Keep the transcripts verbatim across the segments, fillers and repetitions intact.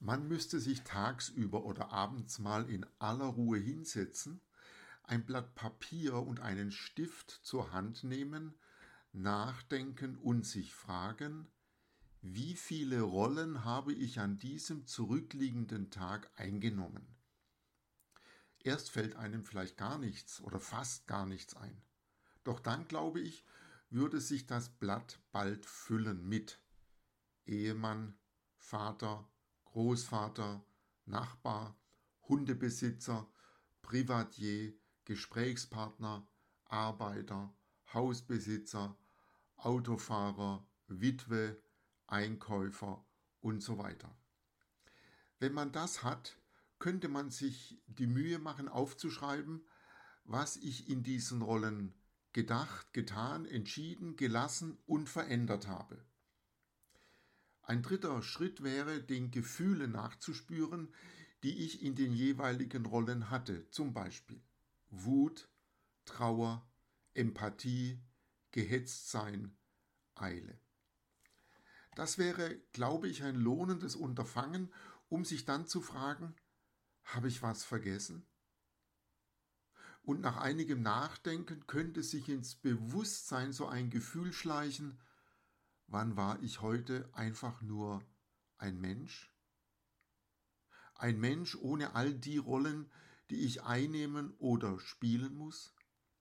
Man müsste sich tagsüber oder abends mal in aller Ruhe hinsetzen, ein Blatt Papier und einen Stift zur Hand nehmen, nachdenken und sich fragen, wie viele Rollen habe ich an diesem zurückliegenden Tag eingenommen? Erst fällt einem vielleicht gar nichts oder fast gar nichts ein. Doch dann, glaube ich, würde sich das Blatt bald füllen mit Ehemann, Vater, Großvater, Nachbar, Hundebesitzer, Privatier, Gesprächspartner, Arbeiter, Hausbesitzer, Autofahrer, Witwe, Einkäufer und so weiter. Wenn man das hat, könnte man sich die Mühe machen, aufzuschreiben, was ich in diesen Rollen gedacht, getan, entschieden, gelassen und verändert habe. Ein dritter Schritt wäre, den Gefühlen nachzuspüren, die ich in den jeweiligen Rollen hatte, zum Beispiel Wut, Trauer, Empathie, Gehetztsein, Eile. Das wäre, glaube ich, ein lohnendes Unterfangen, um sich dann zu fragen, habe ich was vergessen? Und nach einigem Nachdenken könnte sich ins Bewusstsein so ein Gefühl schleichen, wann war ich heute einfach nur ein Mensch? Ein Mensch ohne all die Rollen, die ich einnehmen oder spielen muss?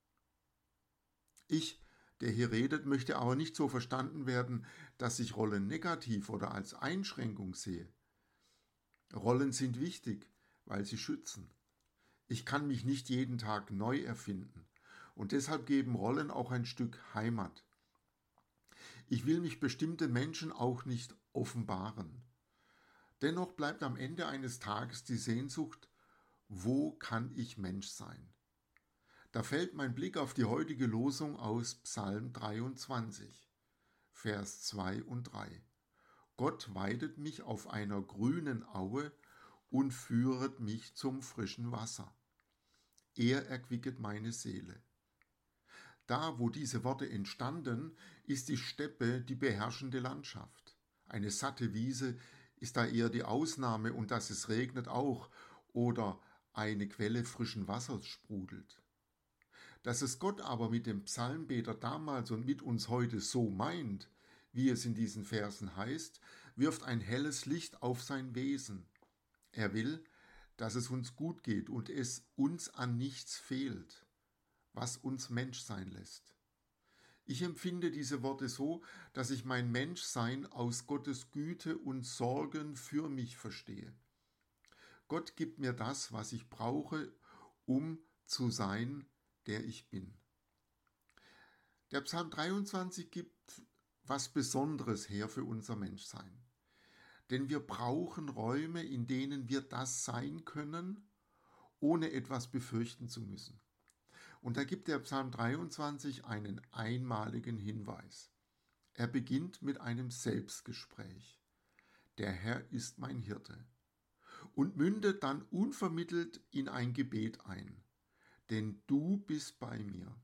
Ich, der hier redet, möchte aber nicht so verstanden werden, dass ich Rollen negativ oder als Einschränkung sehe. Rollen sind wichtig, weil sie schützen. Ich kann mich nicht jeden Tag neu erfinden und deshalb geben Rollen auch ein Stück Heimat. Ich will mich bestimmten Menschen auch nicht offenbaren. Dennoch bleibt am Ende eines Tages die Sehnsucht, wo kann ich Mensch sein? Da fällt mein Blick auf die heutige Losung aus Psalm dreiundzwanzig, Vers zwei und drei. Gott weidet mich auf einer grünen Aue und führet mich zum frischen Wasser. Er erquicket meine Seele. Da, wo diese Worte entstanden, ist die Steppe die beherrschende Landschaft. Eine satte Wiese ist da eher die Ausnahme und dass es regnet auch oder eine Quelle frischen Wassers sprudelt. Dass es Gott aber mit dem Psalmbeter damals und mit uns heute so meint, wie es in diesen Versen heißt, wirft ein helles Licht auf sein Wesen. Er will, dass es uns gut geht und es uns an nichts fehlt, was uns Mensch sein lässt. Ich empfinde diese Worte so, dass ich mein Menschsein aus Gottes Güte und Sorgen für mich verstehe. Gott gibt mir das, was ich brauche, um zu sein, der ich bin. Der Psalm dreiundzwanzig gibt was Besonderes her für unser Menschsein. Denn wir brauchen Räume, in denen wir das sein können, ohne etwas befürchten zu müssen. Und da gibt der Psalm dreiundzwanzig einen einmaligen Hinweis. Er beginnt mit einem Selbstgespräch. Der Herr ist mein Hirte. Und mündet dann unvermittelt in ein Gebet ein. Denn du bist bei mir.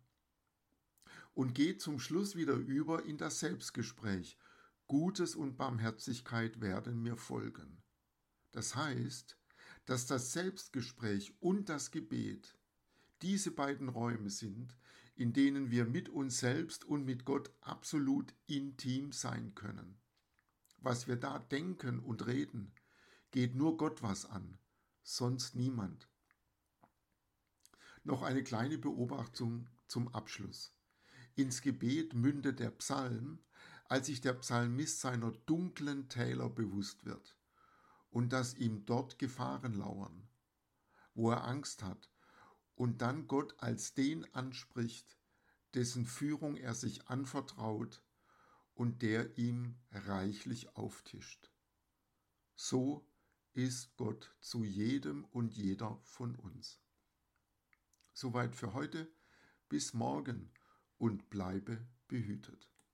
Und geht zum Schluss wieder über in das Selbstgespräch. Gutes und Barmherzigkeit werden mir folgen. Das heißt, dass das Selbstgespräch und das Gebet diese beiden Räume sind, in denen wir mit uns selbst und mit Gott absolut intim sein können. Was wir da denken und reden, geht nur Gott was an, sonst niemand. Noch eine kleine Beobachtung zum Abschluss. Ins Gebet mündet der Psalm, als sich der Psalmist seiner dunklen Täler bewusst wird und dass ihm dort Gefahren lauern, wo er Angst hat, und dann Gott als den anspricht, dessen Führung er sich anvertraut und der ihm reichlich auftischt. So ist Gott zu jedem und jeder von uns. Soweit für heute, bis morgen und bleibe behütet.